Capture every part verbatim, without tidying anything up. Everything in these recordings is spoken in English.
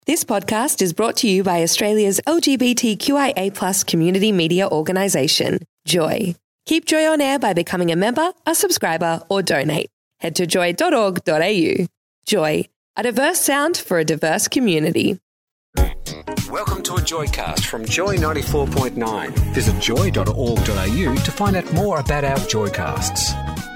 This podcast is brought to you by Australia's L G B T Q I A plus community media organisation, Joy. Keep Joy on air by becoming a member, a subscriber or donate. Head to joy dot org dot a u. Joy, a diverse sound for a diverse community. Welcome to a Joycast from Joy ninety-four point nine. Visit joy dot org dot a u to find out more about our Joycasts.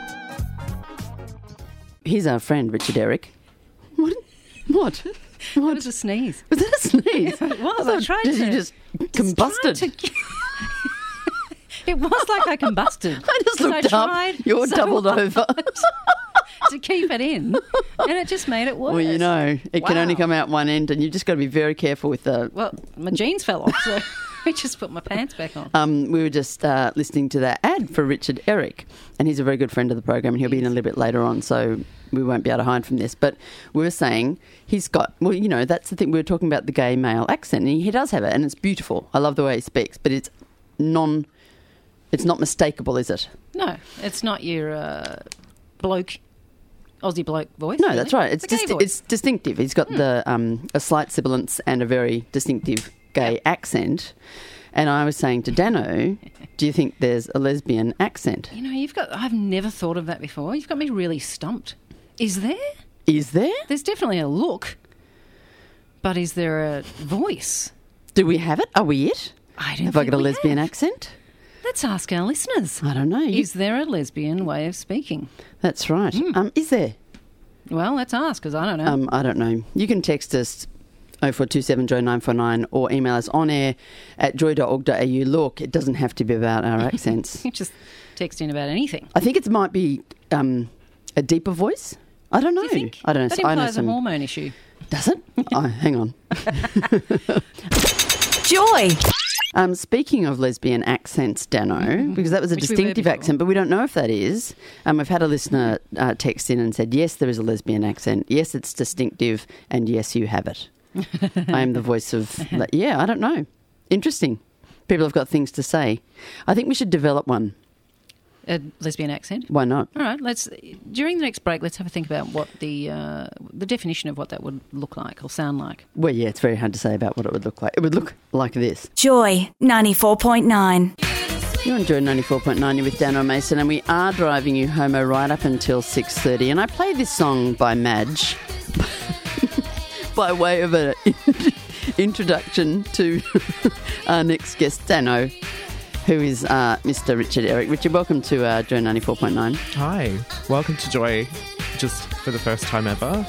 Here's our friend, Richard Eric. What? What? What? It was a sneeze. Was that a sneeze? Yeah, it was. I I tried did to. you just combusted? To... It was like I combusted. I just 'Cause looked I up. tried You're so doubled over. to keep it in, and it just made it worse. Well, you know, it can only Wow. come out one end, and you've just got to be very careful with the. Well, my jeans fell off, so I just put my pants back on. Um, we were just uh, listening to that ad for Richard Eric, and he's a very good friend of the program, and he'll be in a little bit later on, so we won't be able to hide from this. But we were saying he's got, well, you know, that's the thing. We were talking about the gay male accent, and he does have it, and it's beautiful. I love the way he speaks, but it's non, it's not mistakable, is it? No, it's not your uh, bloke, Aussie bloke voice. No, really. that's right. It's a gay just, voice. it's distinctive. He's got the um, a slight sibilance and a very distinctive gay accent. And I was saying to Dano, do you think there's a lesbian accent? You know, you've got. I've never thought of that before. You've got me really stumped. Is there? Is there? There's definitely a look, but is there a voice? Do we have it? Are we it? I don't Have I think got a we lesbian have. accent? Let's ask our listeners. I don't know. You- Is there a lesbian way of speaking? That's right. Um, is there? Well, let's ask, because I don't know. Um, I don't know. You can text us oh four two seven joy nine four nine or email us on air at joy dot org dot a u. Look, it doesn't have to be about our accents. You just text in about anything. I think it might be um, a deeper voice. I don't know. Do you think? I don't know. That I know implies some. a hormone issue. Does it? Oh, hang on. Joy. Um, speaking of lesbian accents, Dano, because that was a Which we were distinctive before. accent, but we don't know if that is. Um, we've had a listener uh, text in and said, yes, there is a lesbian accent. Yes, it's distinctive. And yes, you have it. I am the voice of... Yeah, I don't know. Interesting. People have got things to say. I think we should develop one. A lesbian accent. Why not? All right. Let's during the next break. Let's have a think about what the uh, the definition of what that would look like or sound like. Well, yeah, it's very hard to say about what it would look like. It would look like this. Joy ninety-four point nine. You're on Joy ninety-four point nine, you're with Dano Mason, and we are driving you homo right up until six thirty. And I played this song by Madge by way of an introduction to our next guest, Dano, who is uh, Mister Richard Eric. Richard, welcome to uh, Joy ninety-four point nine. Hi, welcome to Joy, just for the first time ever.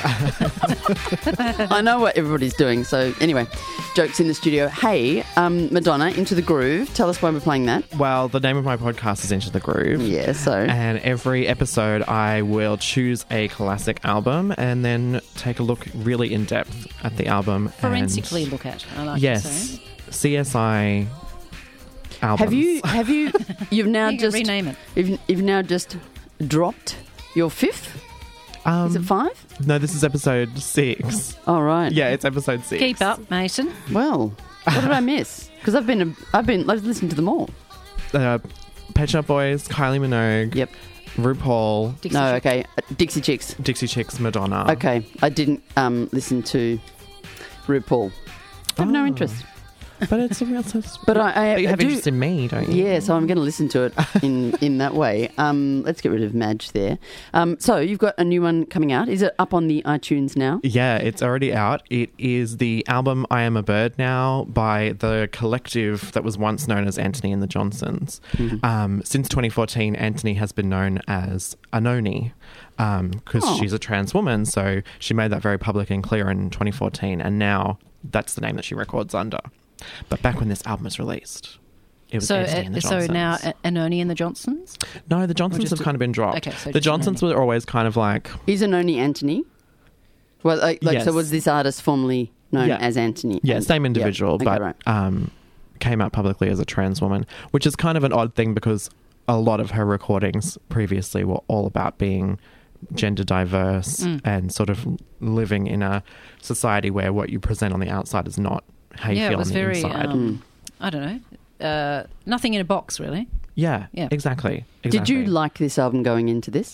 I know what everybody's doing, so anyway, jokes in the studio. Hey, um, Madonna, Into the Groove. Tell us why we're playing that. Well, the name of my podcast is Into the Groove. Yeah, so... And every episode I will choose a classic album and then take a look really in depth at the album. Forensically and look at. I like yes, to say. C S I albums. Have you, have you, you've now You can just... rename it. You've, you've now just dropped your fifth? Um, Is it five? No, this is episode six. All right. Yeah, it's episode six. Keep up, Mason. Well, what did I miss? Because I've been, I've been, I've listened to them all. Uh, Pet Shop Boys, Kylie Minogue, Yep. RuPaul, Dixie No, Chicks. okay. Uh, Dixie Chicks. Dixie Chicks, Madonna. Okay. I didn't um, listen to RuPaul. I have no Oh. interest. But it's a real... But But I, I, you I have do, interest in me, don't you? Yeah, so I'm going to listen to it in, in that way. Um, let's get rid of Madge there. Um, so you've got a new one coming out. Is it up on the iTunes now? Yeah, it's already out. It is the album I Am a Bird Now by the collective that was once known as Anthony and the Johnsons. Mm-hmm. Um, since twenty fourteen, Anthony has been known as Anoni because Oh. she's a trans woman. So she made that very public and clear in twenty fourteen. And now that's the name that she records under. But back when this album was released, it was So, Anthony and the uh, so Johnsons. now uh, Anoni and the Johnsons? No, the Johnsons just have a- kind of been dropped. Okay, so the just Johnsons Anoni. were always kind of like... Is Anoni Anthony? Well, like, like so Yes. was this artist formerly known Yeah. as Anthony? Yeah, And- same individual, yeah. Okay, but right. um, came out publicly as a trans woman, which is kind of an odd thing because a lot of her recordings previously were all about being gender diverse Mm. and sort of living in a society where what you present on the outside is not how you Yeah, it feel was on the very, inside. um, I don't know, uh, nothing in a box, really. yeah, yeah. exactly, Did exactly. you like this album going into this?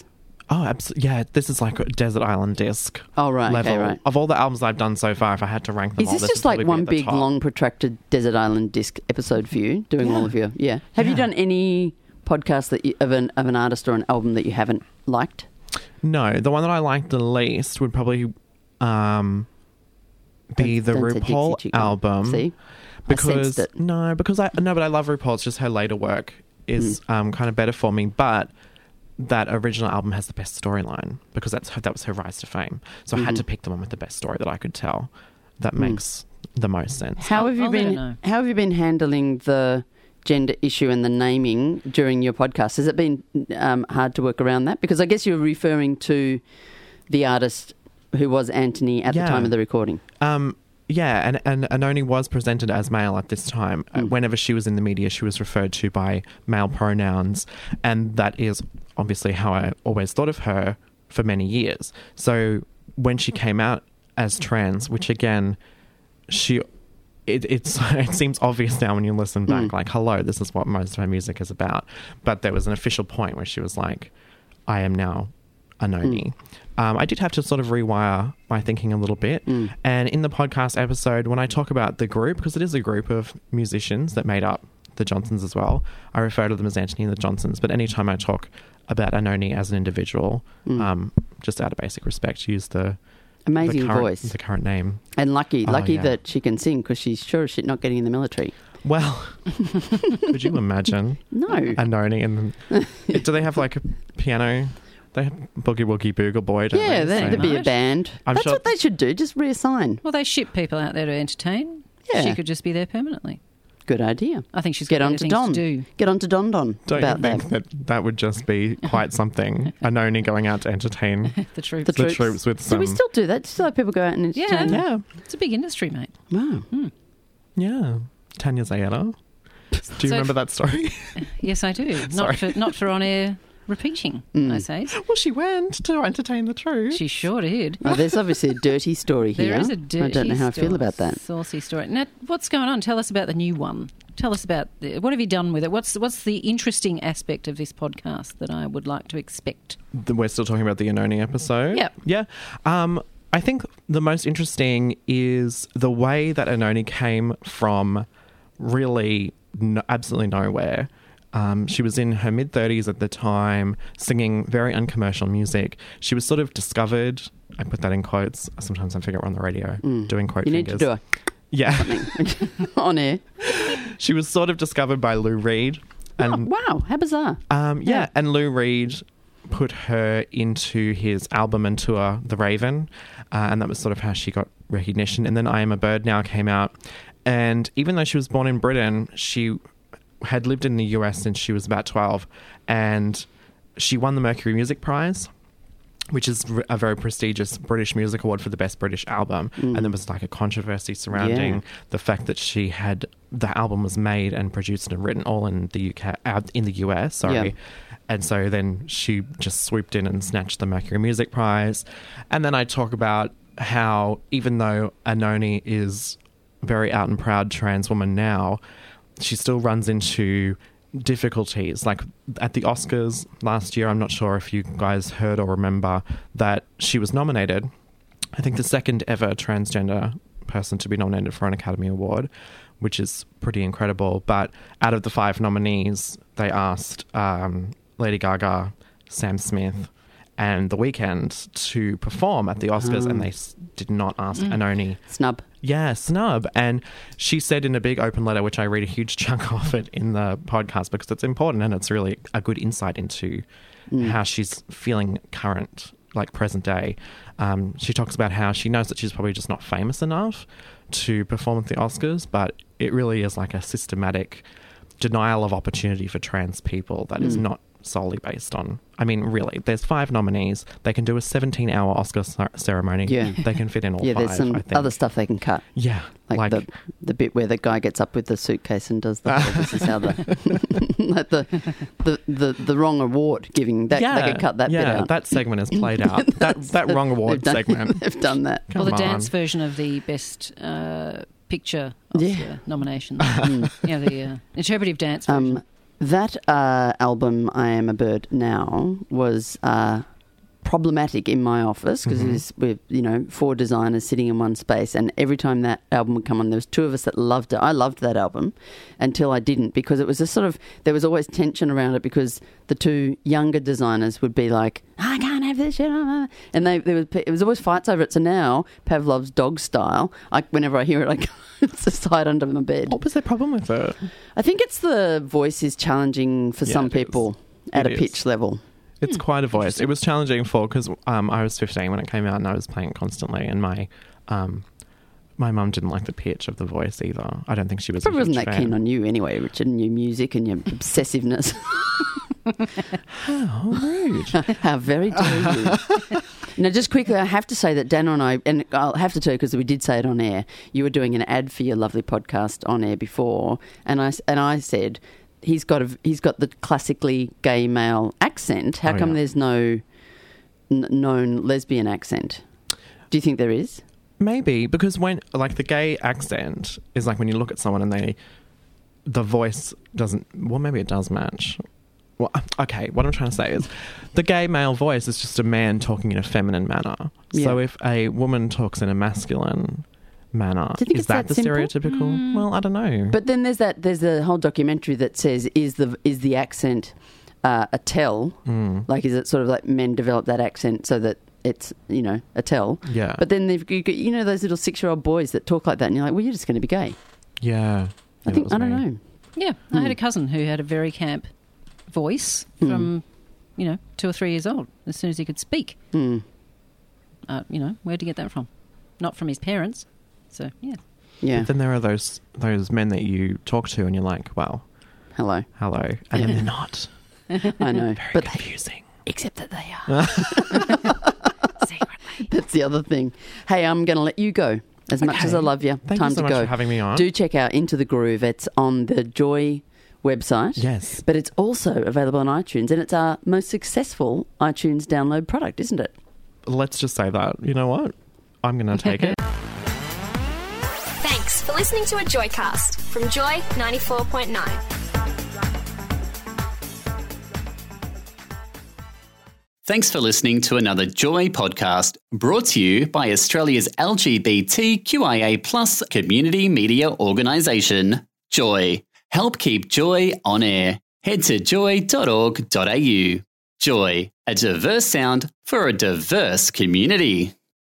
Oh, absolutely. Yeah, this is like a Desert Island Disc Oh, right. level. Okay, right. Of all the albums I've done so far, if I had to rank them Is all, this this just would like probably be one at the big, top. long, protracted Desert Island Disc episode for you, doing all Yeah. of your... Yeah. Have you Yeah. done any podcast that you, of, an, of an artist or an album that you haven't liked? No, the one that I liked the least would probably um, be Don't- the don't say Dixie RuPaul Chicken. album. See? I Because sensed it. no, because I no, but I love RuPaul. It's just her later work is Hmm. um, kind of better for me. But that original album has the best storyline because that's her, that was her rise to fame. So I had Mhm. to pick the one with the best story that I could tell. That makes the most sense. How have you I'll let her been? know. How have you been handling the gender issue and the naming during your podcast? Has it been um, hard to work around that? Because I guess you're referring to the artist who was Anthony at Yeah. the time of the recording. Um, yeah, and, and Anoni was presented as male at this time. Uh, Mm. Whenever she was in the media, she was referred to by male pronouns, and that is obviously how I always thought of her for many years. So when she came out as trans, which again, she... It, it's, it seems obvious now when you listen back, Mm. like, hello, this is what most of her music is about. But there was an official point where she was like, I am now Anoni. Um, I did have to sort of rewire my thinking a little bit. Mm. And in the podcast episode, when I talk about the group, because it is a group of musicians that made up the Johnsons as well, I refer to them as Anthony and the Johnsons. But anytime I talk about Anoni as an individual, Mm. um, just out of basic respect, use the Amazing the current, voice. the current name. And lucky, Oh, lucky yeah. that she can sing because she's sure as shit not getting in the military. Well, could you imagine No. Anoni and then, do they have like a piano? They have Boogie Woogie Boogle Boy, don't Yeah, they? there So- could be a Right. band. I'm That's sure- what they should do. Just reassign. Well, they ship people out there to entertain. Yeah. She could just be there permanently. Good idea. I think she's Get got on better to things Don. to do. Get on to Don Don Don't about you that. think that that would just be quite something? Anoni going out to entertain The troops. The the troops. troops with Do some... we still do that? Still have people go out and entertain? Yeah. Yeah, It's a big industry, mate. Wow. yeah. Tanya Zayeda. Do you So- remember that story? Yes, I do. Sorry. Not for not for on air repeating. Mm. I say. Well, she went to entertain the troops. She sure did. Oh, there's obviously a dirty story here. There is a dirty, I don't know how I feel sto- about that. saucy story. Now, what's going on? Tell us about the new one. Tell us about the, what have you done with it? What's what's the interesting aspect of this podcast that I would like to expect? The- We're still talking about the Anoni episode. Yep. Yeah. Um, I think the most interesting is the way that Anoni came from really no, absolutely nowhere. Um, she was in her mid-thirties at the time, singing very uncommercial music. She was sort of discovered, I put that in quotes, sometimes I forget we're on the radio, doing quote Mm. You need fingers. to do a Yeah. on air. She was sort of discovered by Lou Reed. And Oh, wow, how bizarre. Um, yeah, Yeah. and Lou Reed put her into his album and tour, The Raven, uh, and that was sort of how she got recognition. And then I Am a Bird Now came out, and even though she was born in Britain, she had lived in the U S since she was about twelve, and she won the Mercury Music Prize, which is a very prestigious British music award for the best British album. And there was like a controversy surrounding Yeah. the fact that she had, the album was made and produced and written all in the U K, uh, in the U S, sorry. Yeah. And so then she just swooped in and snatched the Mercury Music Prize. And then I talk about how even though Anoni is a very out and proud trans woman now, she still runs into difficulties. Like at the Oscars last year, I'm not sure if you guys heard or remember that she was nominated, I think the second ever transgender person to be nominated for an Academy Award, which is pretty incredible. But out of the five nominees, they asked um, Lady Gaga, Sam Smith, and The Weeknd to perform at the Oscars, and they s- did not ask Anoni. Snub. Yeah, snub. And she said in a big open letter, which I read a huge chunk of it in the podcast because it's important and it's really a good insight into how she's feeling current, like present day. Um, she talks about how she knows that she's probably just not famous enough to perform at the Oscars, but it really is like a systematic denial of opportunity for trans people that is not solely based on, I mean, really, there's five nominees. They can do a seventeen hour Oscar cer- ceremony. Yeah. They can fit in all Yeah, five, there's some I think. other stuff they can cut. Yeah. Like, the the bit where the guy gets up with the suitcase and does the this is how the like the, the the the wrong award giving that they could cut that yeah, bit out. that segment is played out. that that wrong award They've done- segment. They've done that. Or the Come dance on. version of the best uh, picture Oscar Yeah. nomination. Yeah, the uh, interpretive dance version. Um, that uh, album, I Am a Bird Now, was uh, problematic in my office because mm-hmm. we're, you know, four designers sitting in one space, and every time that album would come on, there was two of us that loved it. I loved that album until I didn't, because it was a sort of, there was always tension around it because the two younger designers would be like, I can't have this shit, and they there was it was always fights over it. So now Pavlov's dog style, I, whenever I hear it, I go, it's just hide under my bed. What was the problem with it? I think it's the voice is challenging for yeah, some people is. at it a pitch is. level. It's hmm. quite a voice. It was challenging for, because um, I was fifteen when it came out and I was playing it constantly, and my um, my mum didn't like the pitch of the voice either. I don't think she was Probably a huge wasn't that fan. keen on you anyway, Richard, and your music and your obsessiveness. How rude. How very dare you. Now, just quickly, I have to say that Dano and I, and I'll have to tell you because we did say it on air, you were doing an ad for your lovely podcast on air before, and I, and I said, he's got a, he's got the classically gay male accent. How oh, come yeah. there's no n- known lesbian accent? Do you think there is? Maybe, because when, like, the gay accent is like when you look at someone and they, the voice doesn't, well, maybe it does match. Well, okay, what I'm trying to say is the gay male voice is just a man talking in a feminine manner. Yeah. So if a woman talks in a masculine manner, is that, that the simple? stereotypical? Mm. Well, I don't know. But then there's that there's a whole documentary that says, is the is the accent uh, a tell? Mm. Like, is it sort of like men develop that accent so that it's, you know, a tell? Yeah. But then they've, you, you know those little six-year-old boys that talk like that, and you're like, well, you're just going to be gay. Yeah. I think, I don't me. know. Yeah, I mm. had a cousin who had a very camp voice from, mm. you know, two or three years old, as soon as he could speak. Mm. Uh, you know, where'd he get that from? Not from his parents. So, yeah. Yeah. But then there are those those men that you talk to and you're like, well, hello. Hello. And yeah. then they're not. I know. Very but confusing. They, except that they are. Secretly. That's the other thing. Hey, I'm going to let you go. As okay. much as I love you. Thank Time you so to much go. for having me on. Do check out Into the Groove. It's on the Joy website. Yes. But it's also available on iTunes, and it's our most successful iTunes download product, isn't it? Let's just say that. You know what? I'm going to take it. Thanks for listening to a Joycast from Joy ninety-four point nine. Thanks for listening to another Joy podcast brought to you by Australia's L G B T Q I A plus community media organisation, Joy. Help keep Joy on air. Head to joy dot org dot a u. Joy, a diverse sound for a diverse community.